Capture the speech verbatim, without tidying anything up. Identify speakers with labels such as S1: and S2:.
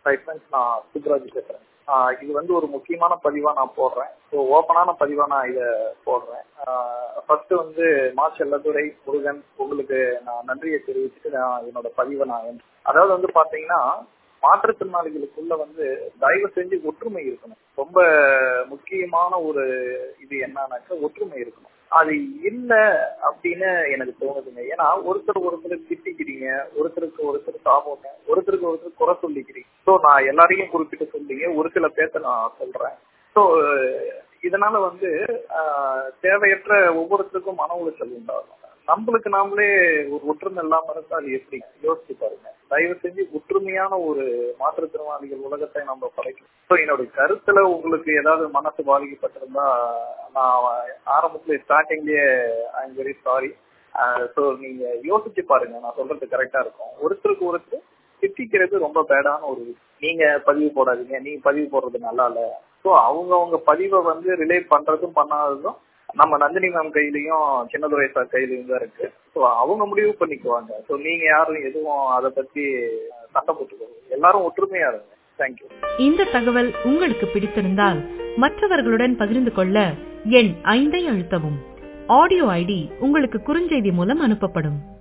S1: Hi friends, நான் சுப்ராஜ் பேசுறேன். ஆஹ் இது வந்து ஒரு முக்கியமான பதிவா நான் போடுறேன். ஸோ ஓப்பனான பதிவா நான் இதை போடுறேன். ஃபர்ஸ்ட் வந்து மா செல்லதுரை முருகன், உங்களுக்கு நான் நன்றியை தெரிவிச்சுட்டு நான் என்னோட பதிவை நான் அதாவது வந்து பாத்தீங்கன்னா, மாற்றுத்திறனாளிகளுக்குள்ள வந்து தயவு செஞ்சு ஒற்றுமை இருக்கணும். ரொம்ப முக்கியமான ஒரு இது என்னன்னாக்க ஒற்றுமை இருக்கணும். அது இல்லை அப்படின்னு எனக்கு தோணுதுங்க. ஏன்னா ஒருத்தர் ஒருத்தர் திட்டிக்கிறீங்க, ஒருத்தருக்கு ஒருத்தர் சாப்பிடுங்க, ஒருத்தருக்கு ஒருத்தர் குறை சொல்லிக்கிறீங்க. ஸோ நான் எல்லாரையும் குறிப்பிட்டு சொல்லிங்க, ஒரு சில பேர்த்த நான் சொல்றேன். ஸோ இதனால வந்து ஆஹ் தேவையற்ற ஒவ்வொருத்தருக்கும் மன உளைச்சல் உண்டாகும். நம்மளுக்கு நாமளே ஒரு ஒற்றுமை இல்லாம இருந்தா அது எப்படி யோசிச்சு பாருங்க. தயவு செஞ்சு ஒற்றுமையான ஒரு மாற்றுத்திறனாளிகள் உலகத்தை நம்ம படைக்கணும். ஸோ என்னுடைய கருத்துல உங்களுக்கு ஏதாவது மனசு பாதிக்கப்பட்டிருந்தா நான் ஆரம்பத்துல ஸ்டார்டிங்லயே I am very sorry. So நீங்க யோசிச்சு பாருங்க, நான் சொல்றது கரெக்டா இருக்கும். ஒருத்தருக்கு ஒருத்தர் திட்டிக்கிறது ரொம்ப பேடான ஒரு விஷயம். நீங்க பதிவு போடாதீங்க, நீங்க பதிவு போடுறது நல்லா இல்ல. ஸோ அவங்க அவங்க பதிவை வந்து ரிலேட் பண்றதும் பண்ணாததும் நம்ம நந்தினி மேம் கையிலயும் சின்னதுரை சார் கையிலயும் தான் இருக்கு. ஸோ அவங்க முடிவு பண்ணிக்குவாங்க. ஸோ நீங்க யாரும் எதுவும் அதை பத்தி சண்டை போட்டுக்கோங்க. எல்லாரும் ஒற்றுமையா இருங்க. தேங்க்யூ.
S2: இந்த தகவல் உங்களுக்கு பிடித்திருந்தால் மற்றவர்களுடன் பகிர்ந்து கொள்ள எண் ஐந்தை அழுத்தவும். ஆடியோ ஐடி உங்களுக்கு குறுஞ்செய்தி மூலம் அனுப்பப்படும்.